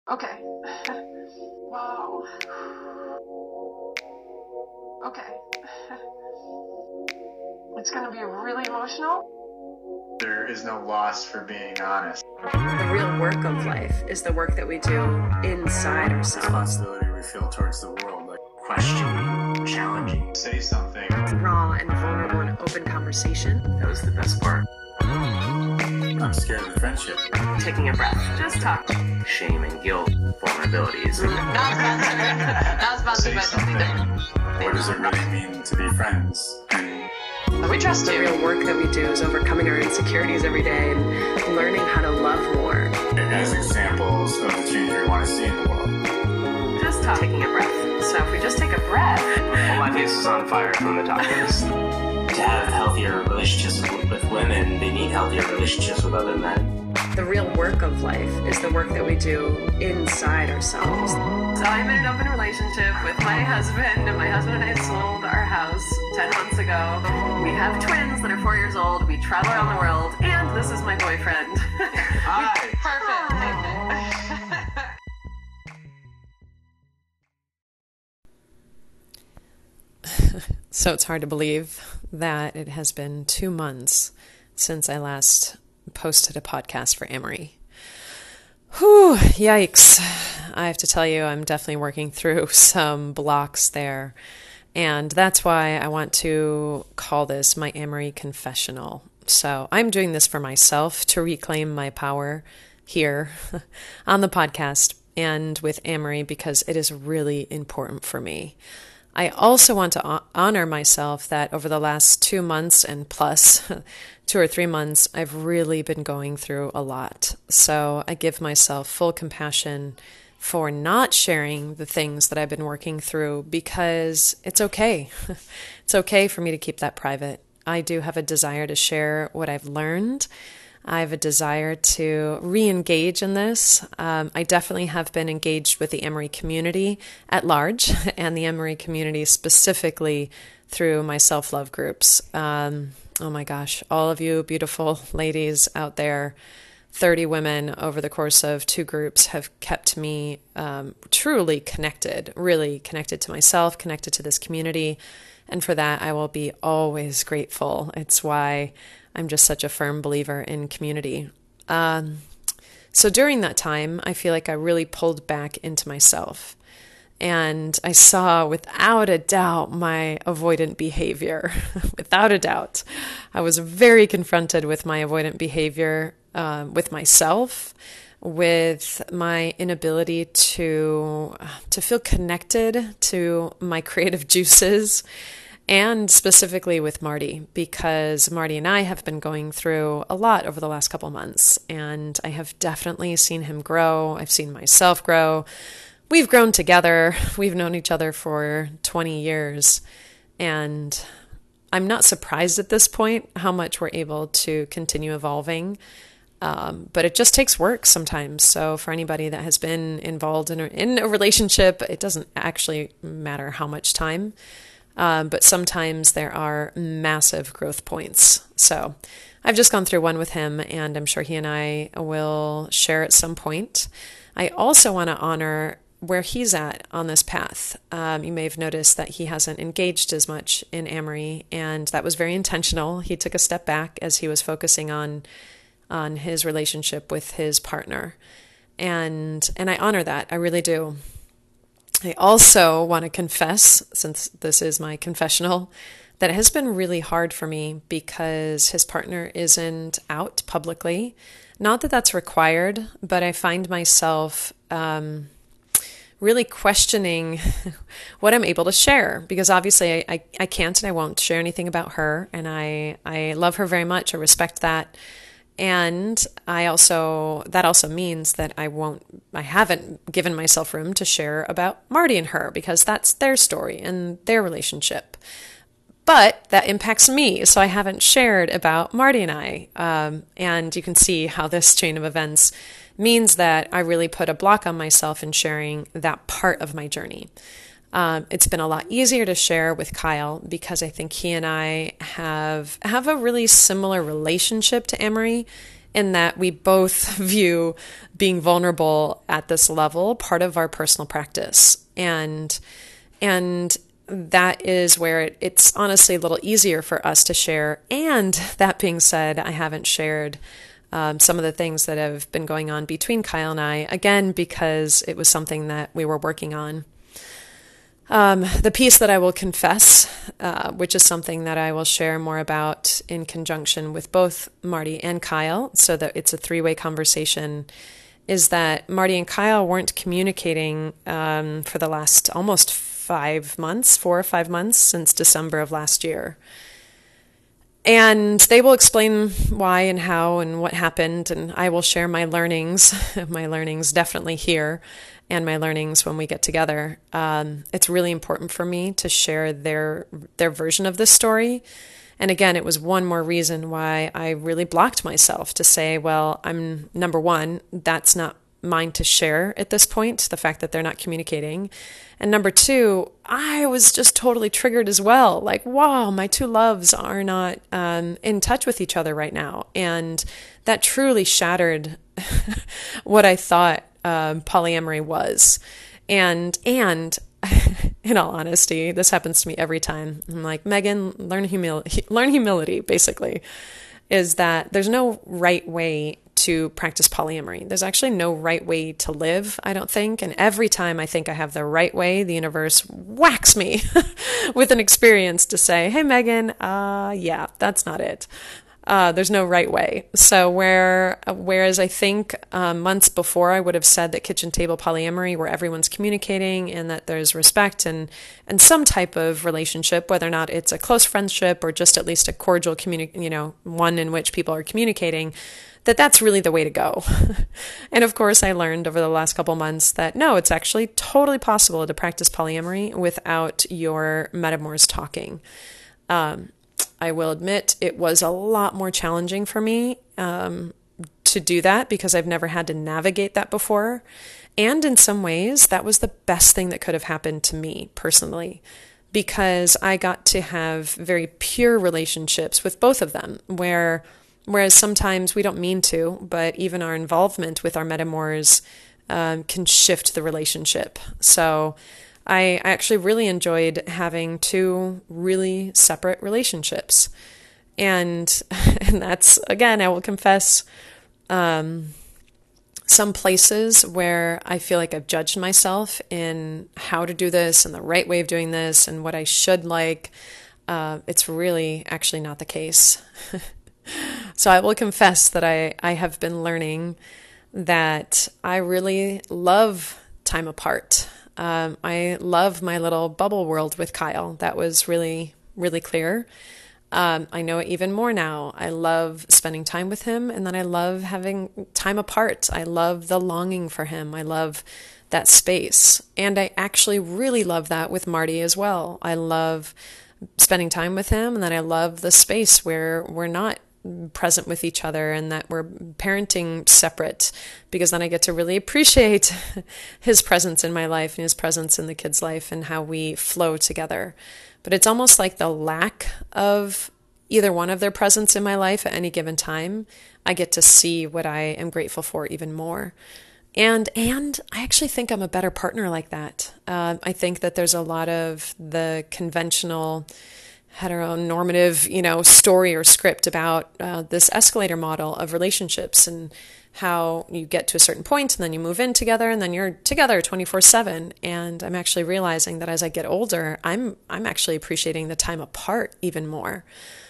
Okay. Wow. Okay. It's gonna be really emotional. There is no loss for being honest. The real work of life is the work that we do inside ourselves. Responsibility we feel towards the world, like questioning, challenging. say something. Raw and vulnerable and open conversation. That was the best part. I'm scared of the friendship. Taking a breath. Just talk. Shame and guilt, vulnerabilities. Not sponsored. Not sponsored by something different. What does it really mean to be friends? We trust you. The real work that we do is overcoming our insecurities every day and learning how to love more. It has examples of the change we want to see in the world. Just talk. Taking a breath. So if we just take a breath. Well, my face is on fire from the top of this. To have healthier relationships with women, they need healthier relationships with other men. The real work of life is the work that we do inside ourselves. So I'm in an open relationship with my husband, and my husband and I sold our house 10 months ago. We have twins that are 4 years old. We travel around the world, and this is my boyfriend. Hi! Perfect. So it's hard to believe that it has been 2 months since I last posted a podcast for Amory. Whew, yikes. I have to tell you, I'm definitely working through some blocks there. And that's why I want to call this my Amory confessional. So I'm doing this for myself to reclaim my power here on the podcast and with Amory because it is really important for me. I also want to honor myself that over the last 2 months and plus 2 or 3 months, I've really been going through a lot. So I give myself full compassion for not sharing the things that I've been working through because it's okay. It's okay for me to keep that private. I do have a desire to share what I've learned. I have a desire to re-engage in this. I definitely have been engaged with the Amory community at large and the Amory community specifically through my self-love groups. Oh my gosh, all of you beautiful ladies out there, 30 women over the course of 2 groups have kept me truly connected, really connected to myself, connected to this community. And for that, I will be always grateful. It's why I'm just such a firm believer in community. So during that time, I feel like I really pulled back into myself. And I saw without a doubt my avoidant behavior. Without a doubt. I was very confronted with my avoidant behavior with myself, with my inability to feel connected to my creative juices, and specifically with Marty, because Marty and I have been going through a lot over the last couple months, and I have definitely seen him grow. I've seen myself grow. We've grown together. We've known each other for 20 years, and I'm not surprised at this point how much we're able to continue evolving. But it just takes work sometimes. So for anybody that has been involved in a relationship, it doesn't actually matter how much time. But sometimes there are massive growth points. So I've just gone through one with him, and I'm sure he and I will share at some point. I also want to honor where he's at on this path. You may have noticed that he hasn't engaged as much in Amory, and that was very intentional. He took a step back as he was focusing on his relationship with his partner. And I honor that. I really do. I also want to confess, since this is my confessional, that it has been really hard for me because his partner isn't out publicly. Not that that's required, but I find myself really questioning what I'm able to share, because obviously I can't and I won't share anything about her, and I love her very much. I respect that. And that also means that I haven't given myself room to share about Marty and her, because that's their story and their relationship. But that impacts me, so I haven't shared about Marty and I. And you can see how this chain of events means that I really put a block on myself in sharing that part of my journey. It's been a lot easier to share with Kyle because I think he and I have a really similar relationship to Amory, in that we both view being vulnerable at this level part of our personal practice. And that is where it's honestly a little easier for us to share. And that being said, I haven't shared some of the things that have been going on between Kyle and I, again, because it was something that we were working on. The piece that I will confess, which is something that I will share more about in conjunction with both Marty and Kyle, so that it's a three-way conversation, is that Marty and Kyle weren't communicating for the last almost 4 or 5 months since December of last year. And they will explain why and how and what happened, and I will share my learnings definitely here, and my learnings when we get together. It's really important for me to share their version of this story. And again, it was one more reason why I really blocked myself to say, well, I'm number one, that's not mine to share at this point, the fact that they're not communicating. And number two, I was just totally triggered as well. Like, wow, my two loves are not in touch with each other right now. And that truly shattered what I thought polyamory was. And in all honesty, this happens to me every time. I'm like, Megan, learn humility, basically, is that there's no right way to practice polyamory. There's actually no right way to live, I don't think. And every time I think I have the right way, the universe whacks me with an experience to say, hey, Megan, yeah, that's not it. There's no right way. So whereas I think months before I would have said that kitchen table polyamory, where everyone's communicating and that there's respect and some type of relationship, whether or not it's a close friendship or just at least a cordial one in which people are communicating, that's really the way to go. And of course, I learned over the last couple months that no, it's actually totally possible to practice polyamory without your metamours talking. I will admit it was a lot more challenging for me to do that because I've never had to navigate that before. And in some ways, that was the best thing that could have happened to me personally, because I got to have very pure relationships with both of them, whereas sometimes we don't mean to, but even our involvement with our metamours can shift the relationship. So I actually really enjoyed having two really separate relationships. And that's, again, I will confess, some places where I feel like I've judged myself in how to do this and the right way of doing this and what I should like. It's really actually not the case. So I will confess that I have been learning that I really love time apart. I love my little bubble world with Kyle. That was really, really clear. I know it even more now. I love spending time with him, and then I love having time apart. I love the longing for him. I love that space. And I actually really love that with Marty as well. I love spending time with him, and then I love the space where we're not present with each other and that we're parenting separate, because then I get to really appreciate his presence in my life and his presence in the kid's life and how we flow together. But it's almost like the lack of either one of their presence in my life at any given time, I get to see what I am grateful for even more. And I actually think I'm a better partner like that. I think that there's a lot of the conventional heteronormative, story or script about this escalator model of relationships and how you get to a certain point and then you move in together and then you're together 24/7. And I'm actually realizing that as I get older, I'm actually appreciating the time apart even more.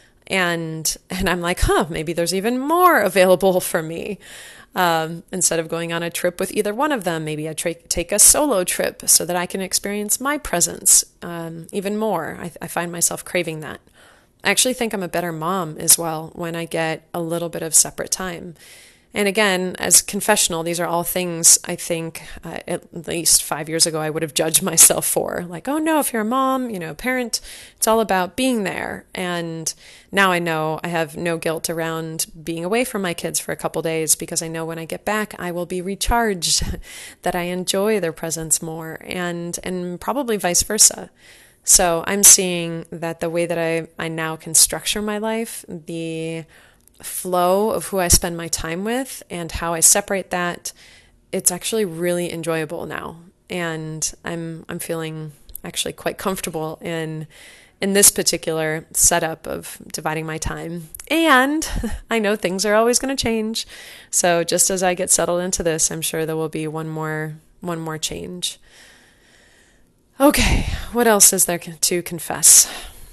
And I'm like, maybe there's even more available for me. Instead of going on a trip with either one of them, maybe I take a solo trip so that I can experience my presence even more. I find myself craving that. I actually think I'm a better mom as well when I get a little bit of separate time. And again, as confessional, these are all things I think at least 5 years ago I would have judged myself for. Like, oh no, if you're a mom, a parent, it's all about being there. And now I know I have no guilt around being away from my kids for a couple days, because I know when I get back, I will be recharged, that I enjoy their presence more, and probably vice versa. So I'm seeing that the way that I now can structure my life, the flow of who I spend my time with and how I separate that, it's actually really enjoyable now. And I'm feeling actually quite comfortable in this particular setup of dividing my time. And I know things are always going to change. So just as I get settled into this, I'm sure there will be one more change. Okay, what else is there to confess?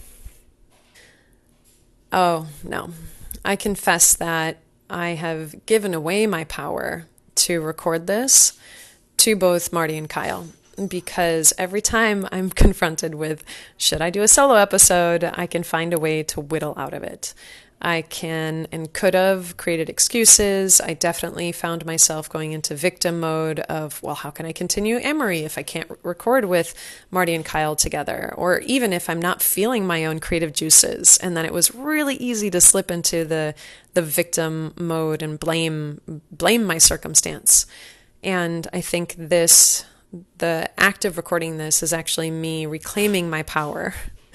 Oh, no. I confess that I have given away my power to record this to both Marty and Kyle, because every time I'm confronted with, should I do a solo episode, I can find a way to whittle out of it. I can and could have created excuses. I definitely found myself going into victim mode of, well, how can I continue Amory if I can't record with Marty and Kyle together? Or even if I'm not feeling my own creative juices. And then it was really easy to slip into the victim mode and blame my circumstance. And I think the act of recording this is actually me reclaiming my power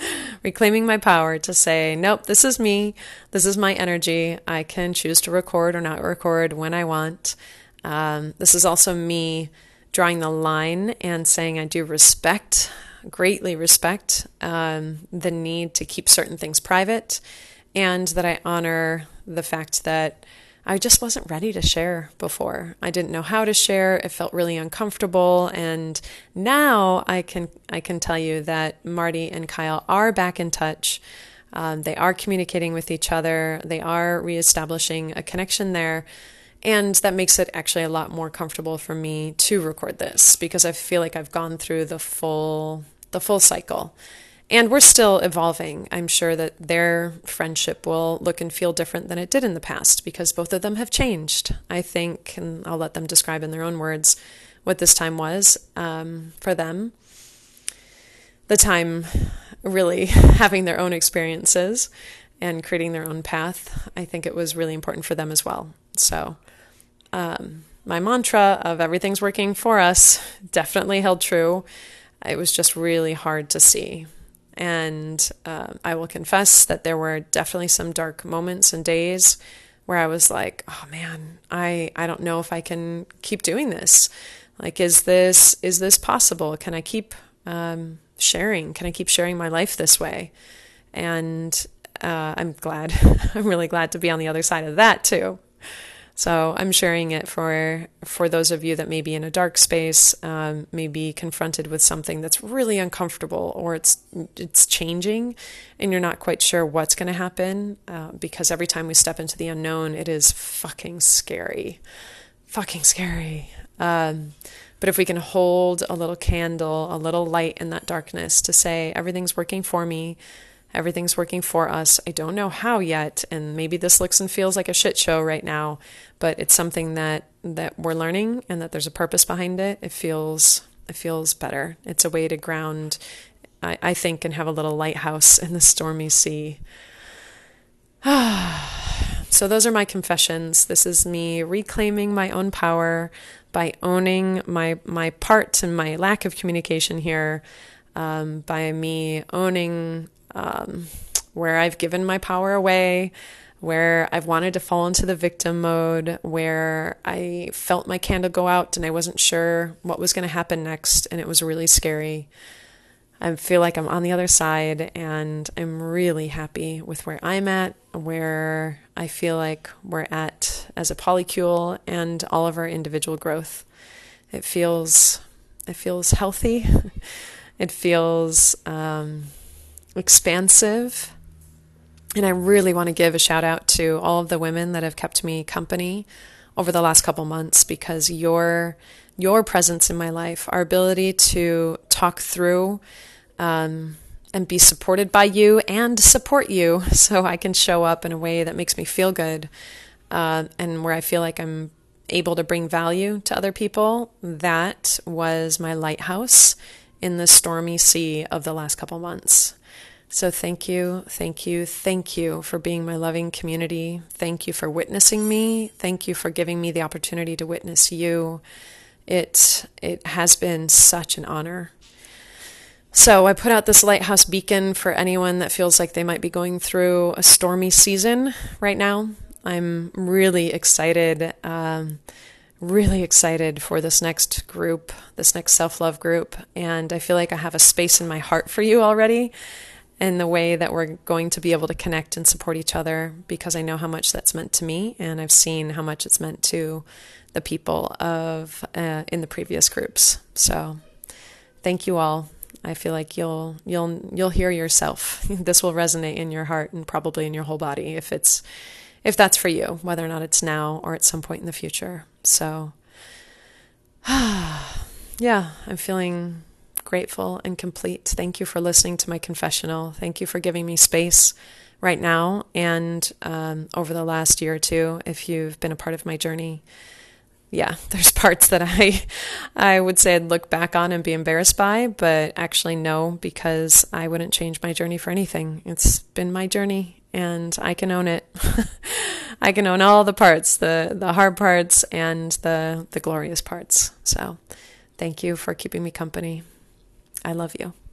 to say, nope, this is me. This is my energy. I can choose to record or not record when I want. This is also me drawing the line and saying I do greatly respect the need to keep certain things private, and that I honor the fact that I just wasn't ready to share before. I didn't know how to share. It felt really uncomfortable. And now I can tell you that Marty and Kyle are back in touch. They are communicating with each other. They are reestablishing a connection there. And that makes it actually a lot more comfortable for me to record this, because I feel like I've gone through the full cycle. And we're still evolving. I'm sure that their friendship will look and feel different than it did in the past, because both of them have changed, I think, and I'll let them describe in their own words what this time was for them. The time really having their own experiences and creating their own path. I think it was really important for them as well. So my mantra of everything's working for us definitely held true. It was just really hard to see. And I will confess that there were definitely some dark moments and days where I was like, oh man, I don't know if I can keep doing this. Like, is this possible? Can I keep sharing? Can I keep sharing my life this way? And I'm really glad to be on the other side of that too. So I'm sharing it for those of you that may be in a dark space, may be confronted with something that's really uncomfortable, or it's changing and you're not quite sure what's going to happen, because every time we step into the unknown, it is fucking scary. But if we can hold a little candle, a little light in that darkness to say, everything's working for me, everything's working for us. I don't know how yet, and maybe this looks and feels like a shit show right now, but it's something that we're learning, and that there's a purpose behind it. It feels better. It's a way to ground, I think, and have a little lighthouse in the stormy sea. So those are my confessions. This is me reclaiming my own power by owning my part and my lack of communication here, by me owning where I've given my power away, where I've wanted to fall into the victim mode, where I felt my candle go out and I wasn't sure what was going to happen next, and it was really scary. I feel like I'm on the other side, and I'm really happy with where I'm at, where I feel like we're at as a polycule, and all of our individual growth. It feels healthy. It feels expansive. And I really want to give a shout out to all of the women that have kept me company over the last couple months, because your presence in my life, our ability to talk through and be supported by you and support you so I can show up in a way that makes me feel good, and where I feel like I'm able to bring value to other people, that was my lighthouse in the stormy sea of the last couple months. So thank you for being my loving community. Thank you for witnessing me. Thank you for giving me the opportunity to witness you. It has been such an honor. So I put out this lighthouse beacon for anyone that feels like they might be going through a stormy season right now. I'm really excited, for this next group, this next self-love group. And I feel like I have a space in my heart for you already, in the way that we're going to be able to connect and support each other, because I know how much that's meant to me, and I've seen how much it's meant to the people in the previous groups. So thank you all. I feel like you'll hear yourself. This will resonate in your heart and probably in your whole body if that's for you, whether or not it's now or at some point in the future. So yeah, I'm feeling grateful and complete. Thank you for listening to my confessional. Thank you for giving me space right now and over the last year or two, if you've been a part of my journey. Yeah, there's parts that I would say I'd look back on and be embarrassed by, but actually no, because I wouldn't change my journey for anything. It's been my journey and I can own it. I can own all the parts, the hard parts and the glorious parts. So thank you for keeping me company. I love you.